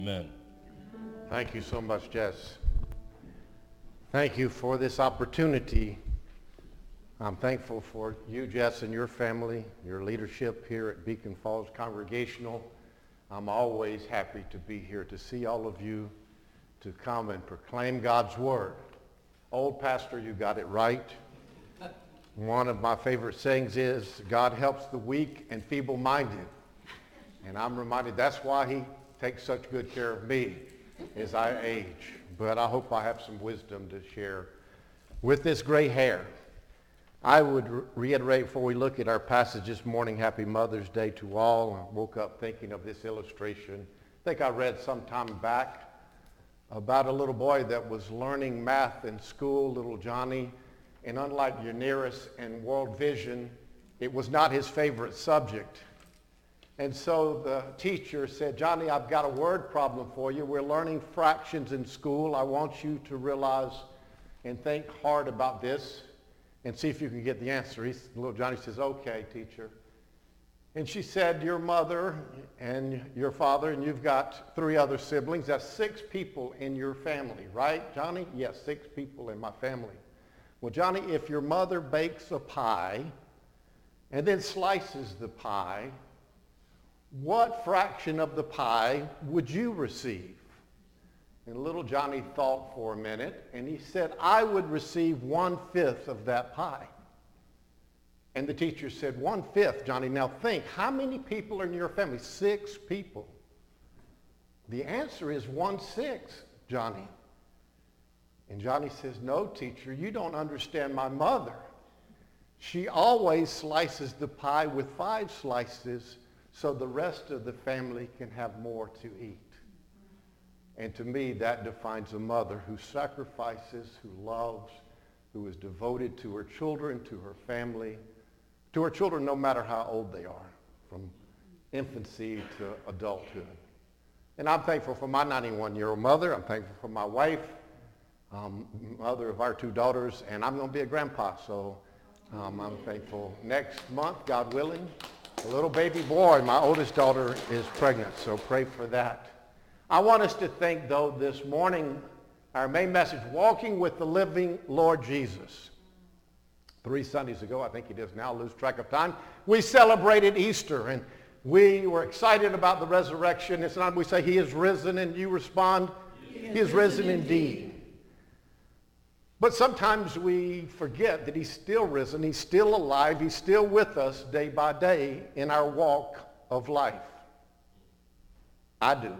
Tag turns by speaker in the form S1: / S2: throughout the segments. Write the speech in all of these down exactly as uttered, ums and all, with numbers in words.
S1: Amen.
S2: Thank you so much, Jess. Thank you for this opportunity. I'm thankful for you, Jess, and your family, your leadership here at Beacon Falls Congregational. I'm always happy to be here to see all of you, to come and proclaim God's word. Old pastor, you got it right. One of my favorite sayings is, God helps the weak and feeble-minded. And I'm reminded that's why he takes such good care of me as I age. But I hope I have some wisdom to share with this gray hair. I would re- reiterate before we look at our passage this morning, Happy Mother's Day to all. I woke up thinking of this illustration. I think I read some time back about a little boy that was learning math in school, little Johnny. And unlike Eunerus and World Vision, it was not his favorite subject. And so the teacher said, Johnny, I've got a word problem for you. We're learning fractions in school. I want you to realize and think hard about this and see if you can get the answer. He's, little Johnny says, okay, teacher. And she said, your mother and your father, and you've got three other siblings. That's six people in your family, right, Johnny? Yes, six people in my family. Well, Johnny, if your mother bakes a pie and then slices the pie, what fraction of the pie would you receive? And little Johnny thought for a minute, and he said, I would receive one-fifth of that pie. And the teacher said, one-fifth, Johnny. Now think, how many people are in your family? Six people. The answer is one-sixth, Johnny. And Johnny says, no, teacher, you don't understand my mother. She always slices the pie with five slices so the rest of the family can have more to eat. And to me, that defines a mother who sacrifices, who loves, who is devoted to her children, to her family, to her children no matter how old they are, from infancy to adulthood. And I'm thankful for my ninety-one-year-old mother. I'm thankful for my wife, um, mother of our two daughters, and I'm going to be a grandpa, so um, I'm thankful. Next month, God willing, a little baby boy, my oldest daughter, is pregnant, so pray for that. I want us to think, though, this morning, our main message, walking with the living Lord Jesus. Three Sundays ago, I think it is now, lose track of time, we celebrated Easter, and we were excited about the resurrection. It's not we say he is risen, and you respond, he is risen indeed. But sometimes we forget that he's still risen, he's still alive, he's still with us day by day in our walk of life. I do.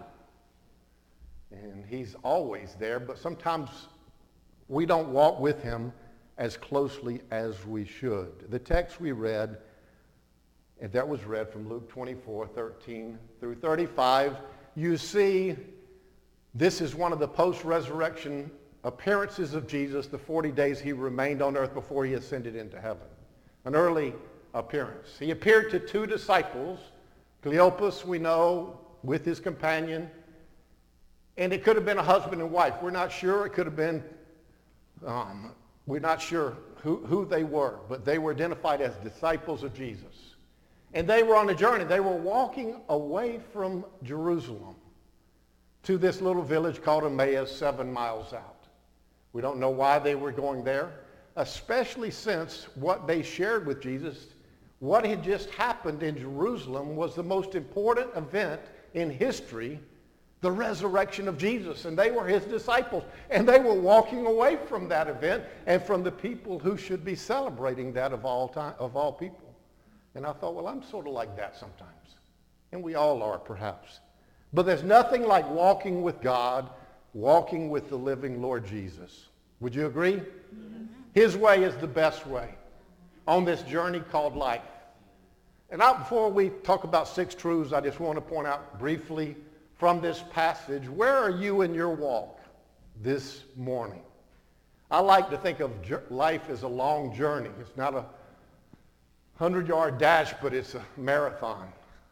S2: And he's always there, but sometimes we don't walk with him as closely as we should. The text we read, and that was read from Luke twenty-four, thirteen through thirty-five, you see this is one of the post-resurrection appearances of Jesus, the forty days he remained on earth before he ascended into heaven. An early appearance. He appeared to two disciples, Cleopas, we know, with his companion, and it could have been a husband and wife. We're not sure. It could have been, um, we're not sure who, who they were, but they were identified as disciples of Jesus. And they were on a journey. They were walking away from Jerusalem to this little village called Emmaus, seven miles out. We don't know why they were going there, especially since what they shared with Jesus, what had just happened in Jerusalem was the most important event in history, the resurrection of Jesus. And they were his disciples. And they were walking away from that event and from the people who should be celebrating that of all time, of all people. And I thought, well, I'm sort of like that sometimes. And we all are, perhaps. But there's nothing like walking with God, walking with the living Lord Jesus. Would you agree? Mm-hmm. His way is the best way on this journey called life. And I, before we talk about six truths, I just want to point out briefly from this passage, where are you in your walk this morning? I like to think of life as a long journey. It's not a hundred-yard dash, but it's a marathon.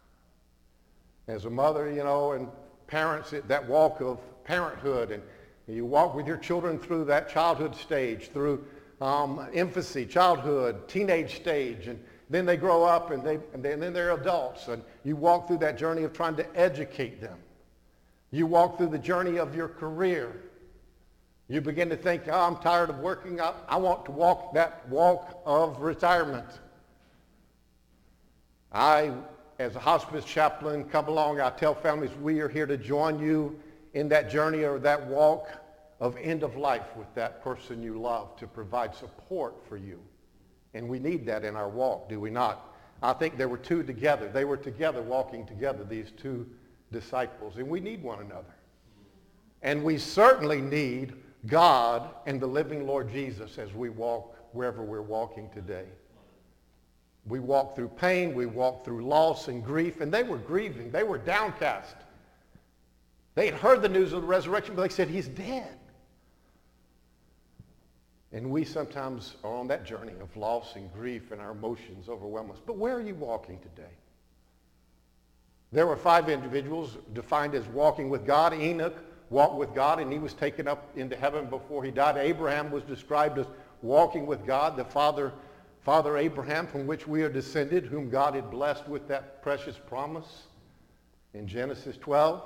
S2: As a mother, you know, and parents, that walk of parenthood, and you walk with your children through that childhood stage, through um, infancy, childhood, teenage stage, and then they grow up, and, they, and then they're adults, and you walk through that journey of trying to educate them. You walk through the journey of your career. You begin to think, oh, I'm tired of working. I, I want to walk that walk of retirement. I, as a hospice chaplain, come along. I tell families we are here to join you in that journey or that walk of end of life with that person you love, to provide support for you. And we need that in our walk, do we not? I think there were two together. They were together, walking together, these two disciples. And we need one another. And we certainly need God and the living Lord Jesus as we walk wherever we're walking today. We walk through pain, we walk through loss and grief, and they were grieving. They were downcast. They had heard the news of the resurrection, but they said, he's dead. And we sometimes are on that journey of loss and grief, and our emotions overwhelm us. But where are you walking today? There were five individuals defined as walking with God. Enoch walked with God, and he was taken up into heaven before he died. Abraham was described as walking with God, the father, Father Abraham, from which we are descended, whom God had blessed with that precious promise in Genesis twelve.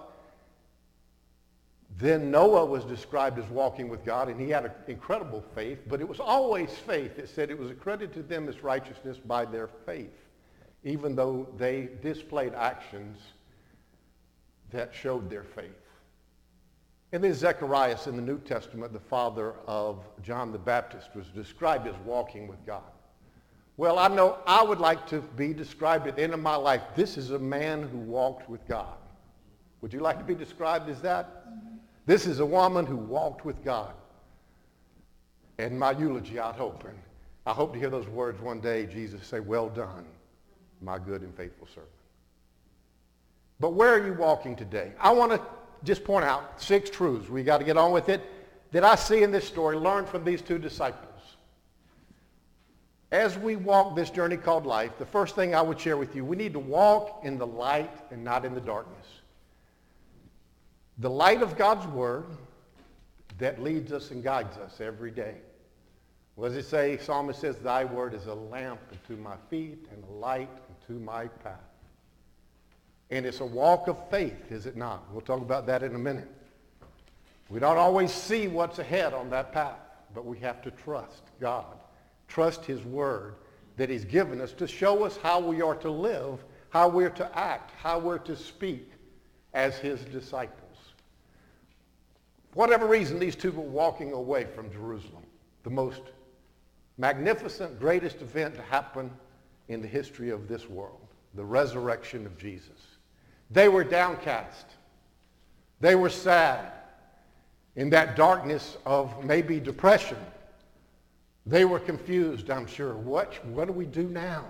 S2: Then Noah was described as walking with God, and he had an incredible faith, but it was always faith. It said it was accredited to them as righteousness by their faith, even though they displayed actions that showed their faith. And then Zacharias in the New Testament, the father of John the Baptist, was described as walking with God. Well, I know I would like to be described at the end of my life. This is a man who walked with God. Would you like to be described as that? This is a woman who walked with God. And my eulogy, I'd hope, and I hope to hear those words one day, Jesus say, well done, my good and faithful servant. But where are you walking today? I want to just point out six truths. We got to get on with it. That I see in this story, learn from these two disciples. As we walk this journey called life, the first thing I would share with you, we need to walk in the light and not in the darkness. The light of God's word that leads us and guides us every day. What does it say? Psalmist says, thy word is a lamp unto my feet and a light unto my path. And it's a walk of faith, is it not? We'll talk about that in a minute. We don't always see what's ahead on that path, but we have to trust God. Trust his word that he's given us to show us how we are to live, how we're to act, how we're to speak as his disciples. For whatever reason, these two were walking away from Jerusalem, the most magnificent, greatest event to happen in the history of this world, the resurrection of Jesus. They were downcast. They were sad in that darkness of maybe depression. They were confused, I'm sure. What, what do we do now?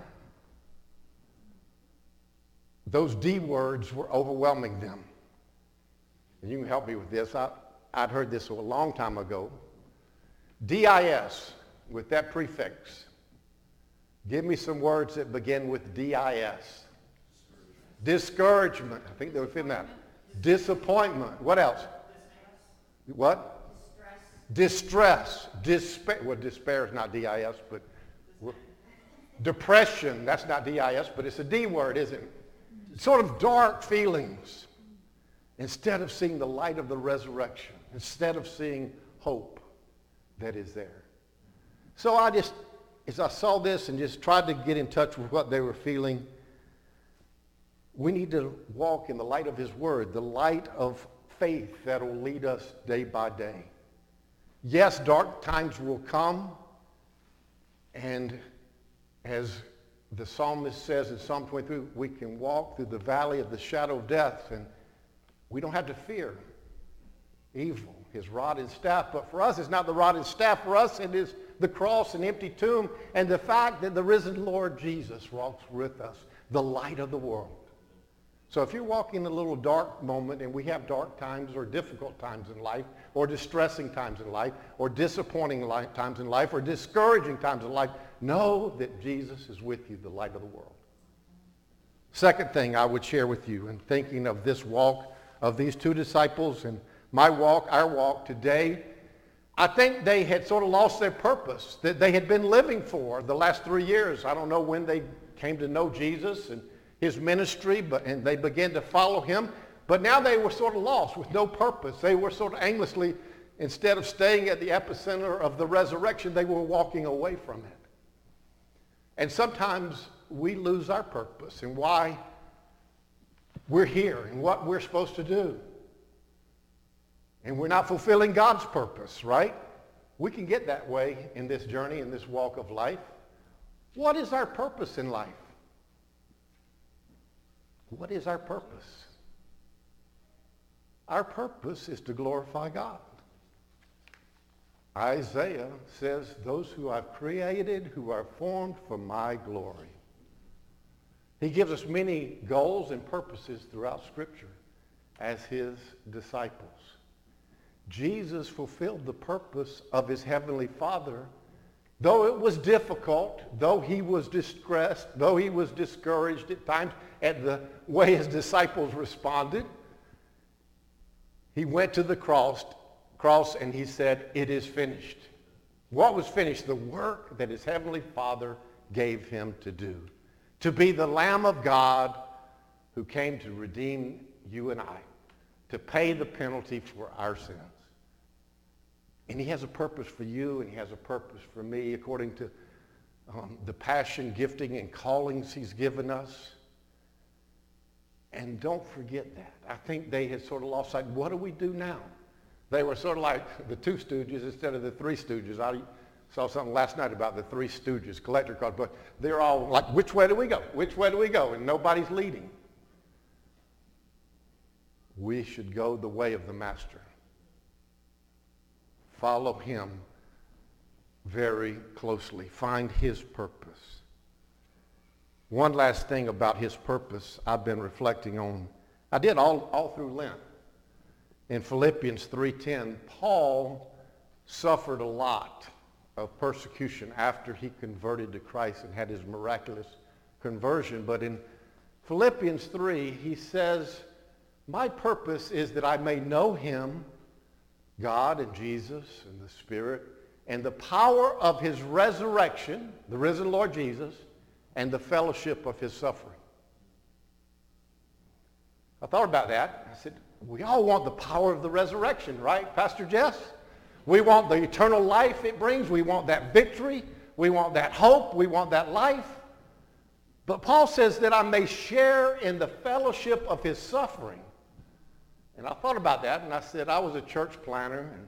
S2: Those D words were overwhelming them. And you can help me with this. I, I'd heard this a long time ago. D I S, with that prefix. Give me some words that begin with D I S. Discouragement. I think they would fit in that. Disappointment. What else? What? Distress. Despair. Well, despair is not D I S, but depression. That's not D I S, but it's a D word, isn't it? Sort of dark feelings. Instead of seeing the light of the resurrection. Instead of seeing hope that is there. So I just, as I saw this and just tried to get in touch with what they were feeling, we need to walk in the light of his word, the light of faith that will lead us day by day. Yes, dark times will come, and as the psalmist says in Psalm twenty-three, we can walk through the valley of the shadow of death, and we don't have to fear evil, his rod and staff. But for us, it's not the rod and staff. For us, it is the cross and empty tomb, and the fact that the risen Lord Jesus walks with us, the light of the world. So if you're walking a little dark moment, and we have dark times or difficult times in life, or distressing times in life, or disappointing life, times in life, or discouraging times in life, know that Jesus is with you, the light of the world. Second thing I would share with you in thinking of this walk of these two disciples and my walk, our walk today, I think they had sort of lost their purpose that they had been living for the last three years. I don't know when they came to know Jesus and his ministry, but and they began to follow him. But now they were sort of lost with no purpose. They were sort of aimlessly, instead of staying at the epicenter of the resurrection, they were walking away from it. And sometimes we lose our purpose and why we're here and what we're supposed to do. And we're not fulfilling God's purpose, right? We can get that way in this journey, in this walk of life. What is our purpose in life? What is our purpose? Our purpose is to glorify God. Isaiah says, those who I've created, who are formed for my glory. He gives us many goals and purposes throughout Scripture as his disciples. Jesus fulfilled the purpose of his heavenly Father, though it was difficult, though he was distressed, though he was discouraged at times at the way his disciples responded. He went to the cross, cross and he said, it is finished. What was finished? The work that his heavenly Father gave him to do. To be the Lamb of God who came to redeem you and I, to pay the penalty for our sins. And he has a purpose for you, and he has a purpose for me according to um, the passion, gifting, and callings he's given us. And don't forget that. I think they had sort of lost sight. What do we do now? They were sort of like the two stooges instead of the three stooges. I saw something last night about the three stooges, collector cards, but they're all like, which way do we go? Which way do we go? And nobody's leading. We should go the way of the Master. Follow him very closely. Find his purpose. One last thing about his purpose I've been reflecting on. I did all, all through Lent. In Philippians three ten, Paul suffered a lot of persecution after he converted to Christ and had his miraculous conversion. But in Philippians three, he says, my purpose is that I may know him, God and Jesus and the Spirit, and the power of his resurrection, the risen Lord Jesus, and the fellowship of his suffering. I thought about that. I said, we all want the power of the resurrection, right, Pastor Jess? We want the eternal life it brings. We want that victory. We want that hope. We want that life. But Paul says that I may share in the fellowship of his suffering. And I thought about that, and I said, I was a church planner, and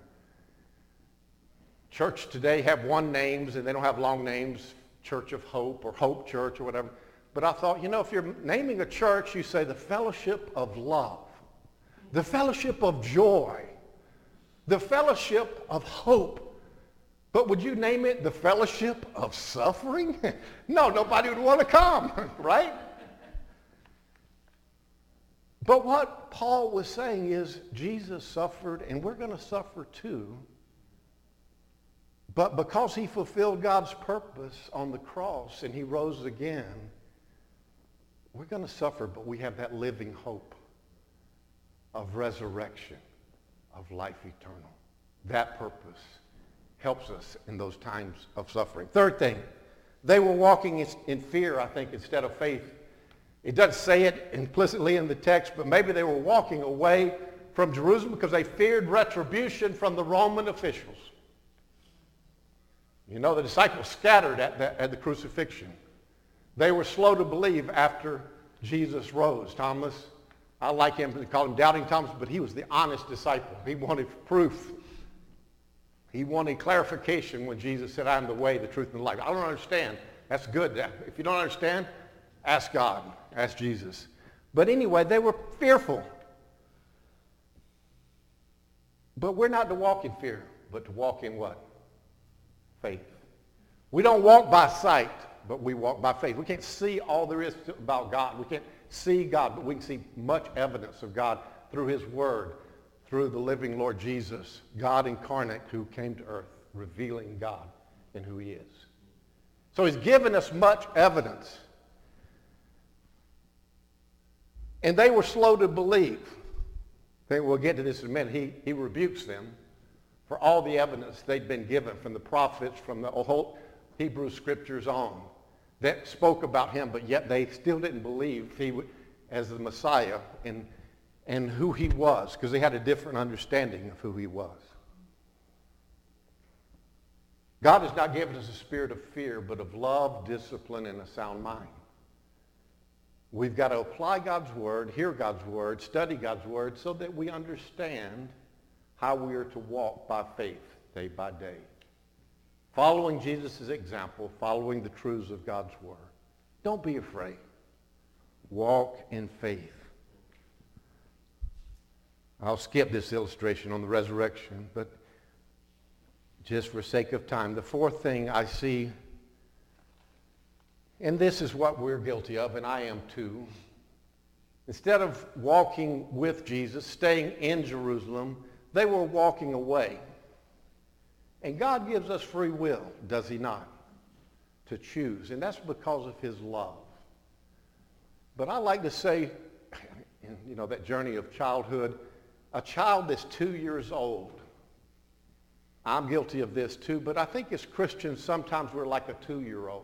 S2: church today have one names, and they don't have long names, Church of Hope or Hope Church or whatever. But I thought, you know, if you're naming a church, you say the fellowship of love, the fellowship of joy, the fellowship of hope. But would you name it the fellowship of suffering? No, nobody would want to come, right? But what Paul was saying is Jesus suffered, and we're going to suffer too. But because he fulfilled God's purpose on the cross and he rose again, we're going to suffer, but we have that living hope of resurrection, of life eternal. That purpose helps us in those times of suffering. Third thing, they were walking in fear, I think, instead of faith. It doesn't say it implicitly in the text, but maybe they were walking away from Jerusalem because they feared retribution from the Roman officials. You know, the disciples scattered at the, at the crucifixion. They were slow to believe after Jesus rose. Thomas, I like him, they call him Doubting Thomas, but he was the honest disciple. He wanted proof. He wanted clarification when Jesus said, I am the way, the truth, and the life. I don't understand. That's good. If you don't understand, ask God. Ask Jesus. But anyway, they were fearful. But we're not to walk in fear, but to walk in what? Faith. We don't walk by sight, but we walk by faith. We can't see all there is to, about God. We can't see God, but we can see much evidence of God through his word, through the living Lord Jesus, God incarnate who came to earth, revealing God and who he is. So he's given us much evidence. And they were slow to believe. I think we'll get to this in a minute. He, he rebukes them for all the evidence they'd been given from the prophets, from the whole Hebrew scriptures on, that spoke about him, but yet they still didn't believe he would, as the Messiah. And and who he was, because they had a different understanding of who he was. God has not given us a spirit of fear, but of love, discipline, and a sound mind. We've got to apply God's word, hear God's word, study God's word, so that we understand how we are to walk by faith day by day. Following Jesus' example, following the truths of God's word. Don't be afraid. Walk in faith. I'll skip this illustration on the resurrection, but just for sake of time, the fourth thing I see, and this is what we're guilty of, and I am too. Instead of walking with Jesus, staying in Jerusalem, they were walking away. And God gives us free will, does he not, to choose. And that's because of his love. But I like to say, you know, that journey of childhood, a child that's two years old, I'm guilty of this too, but I think as Christians sometimes we're like a two-year-old.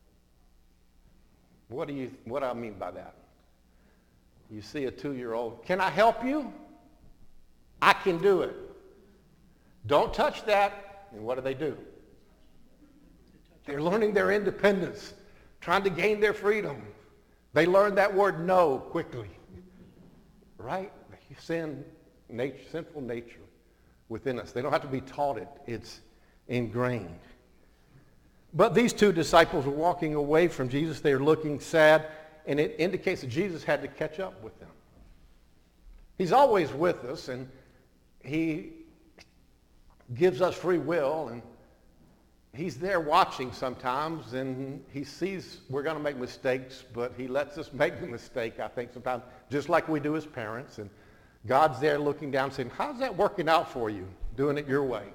S2: What do you, what do I mean by that? You see a two-year-old, can I help you? I can do it. Don't touch that. And what do they do? They're learning their independence, trying to gain their freedom. They learn that word no quickly. Right? Sin, nature, sinful nature within us. They don't have to be taught it. It's ingrained. But these two disciples were walking away from Jesus. They were looking sad, and it indicates that Jesus had to catch up with them. He's always with us, and he gives us free will, and he's there watching sometimes, and he sees we're going to make mistakes, but he lets us make the mistake, I think, sometimes, just like we do as parents. And God's there looking down saying, how's that working out for you, doing it your way?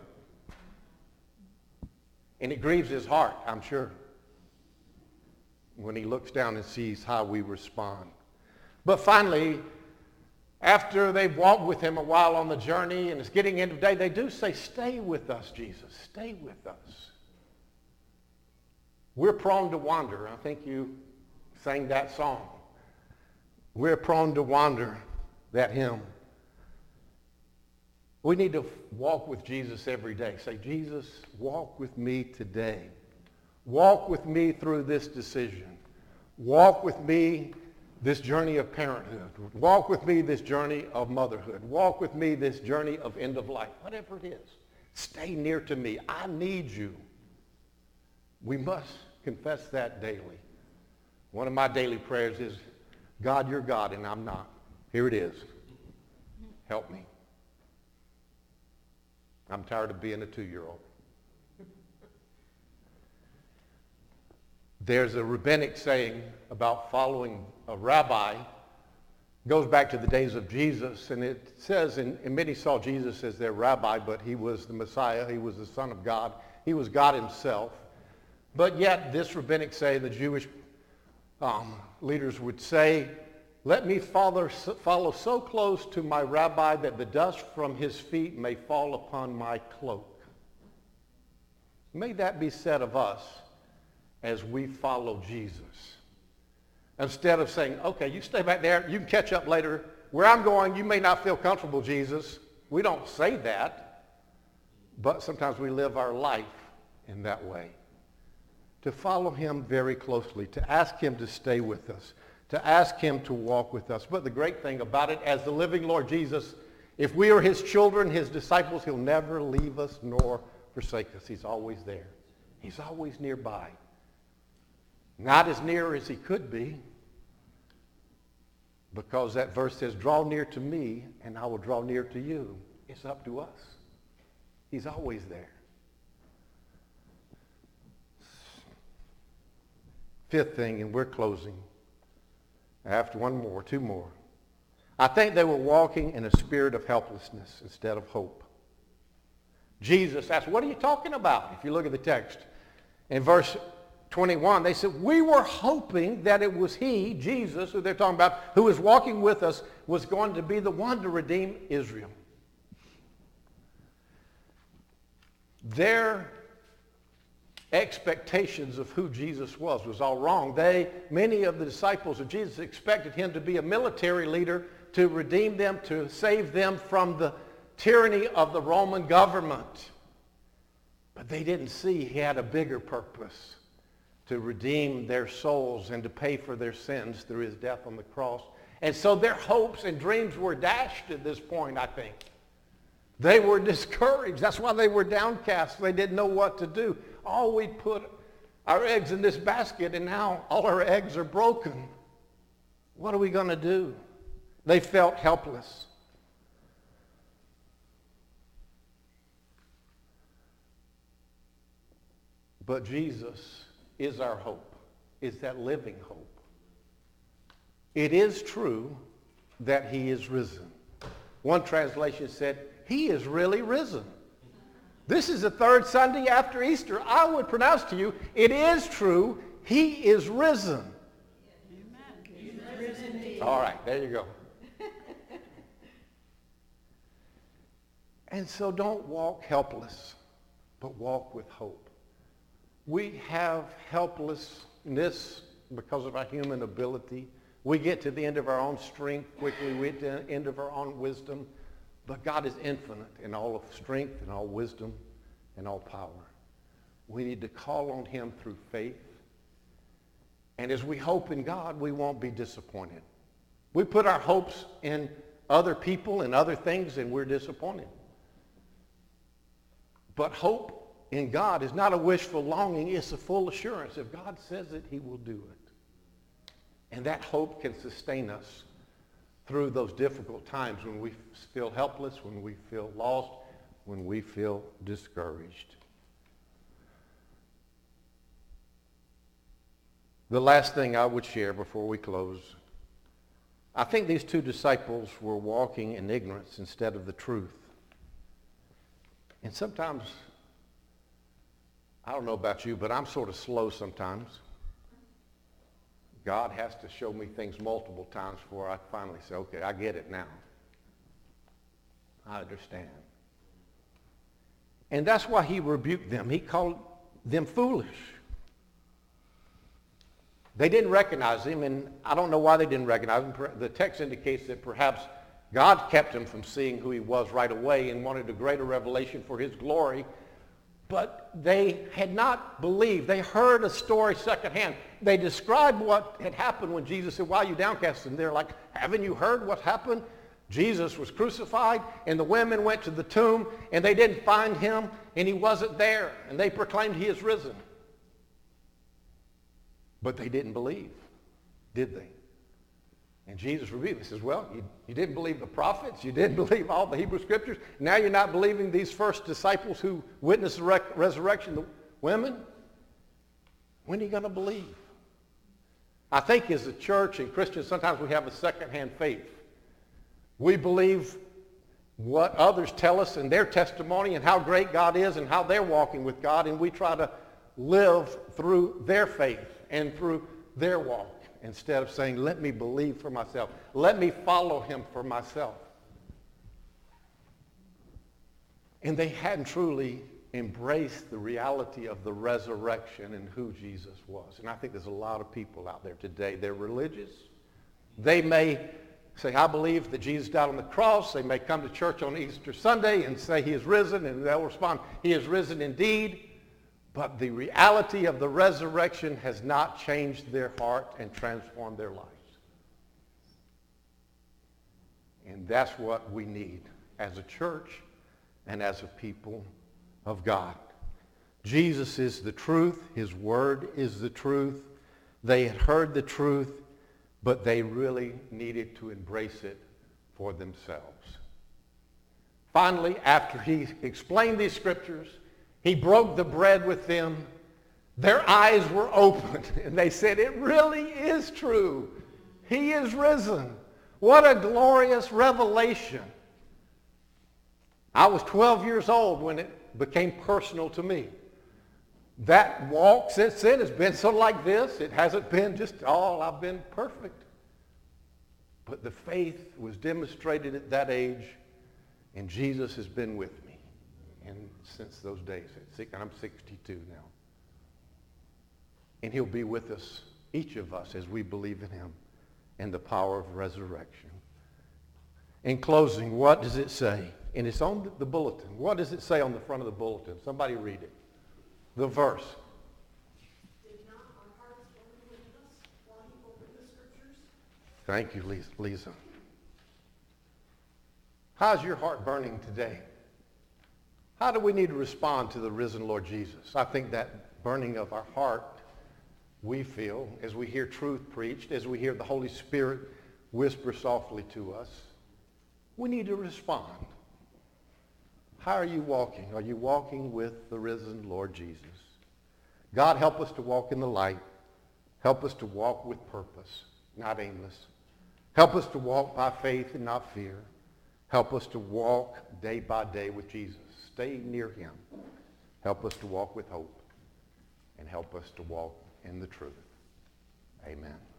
S2: And it grieves his heart, I'm sure, when he looks down and sees how we respond. But finally, after they've walked with him a while on the journey and it's getting into the day, they do say, stay with us, Jesus. Stay with us. We're prone to wander. I think you sang that song. We're prone to wander, that hymn. We need to walk with Jesus every day. Say, Jesus, walk with me today. Walk with me through this decision. Walk with me this journey of parenthood. Walk with me this journey of motherhood. Walk with me this journey of end of life. Whatever it is, stay near to me. I need you. We must confess that daily. One of my daily prayers is, God, you're God and I'm not. Here it is. Help me. I'm tired of being a two-year-old. There's a rabbinic saying about following a rabbi. It goes back to the days of Jesus, and it says, and, and many saw Jesus as their rabbi, but he was the Messiah. He was the Son of God. He was God himself. But yet, this rabbinic saying, the Jewish um, leaders would say, let me follow, follow so close to my rabbi that the dust from his feet may fall upon my cloak. May that be said of us as we follow Jesus. Instead of saying, okay, you stay back there, you can catch up later. Where I'm going, you may not feel comfortable, Jesus. We don't say that, but sometimes we live our life in that way. To follow him very closely, to ask him to stay with us, to ask him to walk with us. But the great thing about it, as the living Lord Jesus, if we are his children, his disciples, he'll never leave us nor forsake us. He's always there. He's always nearby. Not as near as he could be, because that verse says, draw near to me and I will draw near to you. It's up to us. He's always there. Fifth thing, and we're closing. After one more, two more. I think they were walking in a spirit of helplessness instead of hope. Jesus asked, what are you talking about? If you look at the text. In verse twenty-one, they said, we were hoping that it was he, Jesus, who they're talking about, who was walking with us, was going to be the one to redeem Israel. Their expectations of who Jesus was was all wrong. They, many of the disciples of Jesus expected him to be a military leader to redeem them, to save them from the tyranny of the Roman government. But they didn't see he had a bigger purpose, to redeem their souls and to pay for their sins through his death on the cross. And so their hopes and dreams were dashed at this point, I think. They were discouraged. That's why they were downcast. They didn't know what to do. Oh, we put our eggs in this basket, and now all our eggs are broken. What are we going to do? They felt helpless. But Jesus is our hope, is that living hope. It is true that he is risen. One translation said, he is really risen. This is the third Sunday after Easter. I would pronounce to you, it is true, he is risen.
S1: Amen. He's risen indeed.
S2: All right, there you go. And so don't walk helpless, but walk with hope. We have helplessness because of our human ability. We get to the end of our own strength quickly. We get to the end of our own wisdom. But God is infinite in all of strength and all wisdom and all power. We need to call on him through faith. And as we hope in God, we won't be disappointed. We put our hopes in other people and other things, and we're disappointed. But hope in God is not a wishful longing. It's a full assurance. If God says it, he will do it. And that hope can sustain us through those difficult times when we feel helpless, when we feel lost, when we feel discouraged. The last thing I would share before we close, I think these two disciples were walking in ignorance instead of the truth. And sometimes, I don't know about you, but I'm sort of slow sometimes. God has to show me things multiple times before I finally say, okay, I get it now. I understand. And that's why he rebuked them. He called them foolish. They didn't recognize him, and I don't know why they didn't recognize him. The text indicates that perhaps God kept him from seeing who he was right away and wanted a greater revelation for his glory. But they had not believed. They heard a story secondhand. They described what had happened when Jesus said, why are you downcast? And they're like, haven't you heard what happened? Jesus was crucified, and the women went to the tomb, and they didn't find him, and he wasn't there. And they proclaimed he is risen. But they didn't believe, did they? And Jesus rebuked them. He says, well, you, you didn't believe the prophets. You didn't believe all the Hebrew scriptures. Now you're not believing these first disciples who witnessed the rec- resurrection, the women. When are you going to believe? I think as a church and Christians, sometimes we have a secondhand faith. We believe what others tell us and their testimony and how great God is and how they're walking with God, and we try to live through their faith and through their walk, instead of saying, let me believe for myself. Let me follow him for myself. And they hadn't truly embraced the reality of the resurrection and who Jesus was. And I think there's a lot of people out there today. They're religious. They may say, I believe that Jesus died on the cross. They may come to church on Easter Sunday and say he is risen, and they'll respond, he is risen indeed. But the reality of the resurrection has not changed their heart and transformed their lives. And that's what we need as a church and as a people of God. Jesus is the truth. His word is the truth. They had heard the truth, but they really needed to embrace it for themselves. Finally, after he explained these scriptures, he broke the bread with them. Their eyes were opened, and they said, it really is true. He is risen. What a glorious revelation. I was twelve years old when it became personal to me. That walk since then has been so like this. It hasn't been just, oh, I've been perfect. But the faith was demonstrated at that age, and Jesus has been with me. And since those days, I'm sixty-two now. And he'll be with us, each of us, as we believe in him and the power of resurrection. In closing, what does it say? And it's on the bulletin. What does it say on the front of the bulletin? Somebody read it. The verse.
S1: Did not our hearts burn within us while he opened the scriptures?
S2: Thank you, Lisa. Lisa. How's your heart burning today? How do we need to respond to the risen Lord Jesus? I think that burning of our heart we feel as we hear truth preached, as we hear the Holy Spirit whisper softly to us, we need to respond. How are you walking? Are you walking with the risen Lord Jesus? God, help us to walk in the light. Help us to walk with purpose, not aimless. Help us to walk by faith and not fear. Help us to walk day by day with Jesus. Stay near him. Help us to walk with hope. And help us to walk in the truth. Amen.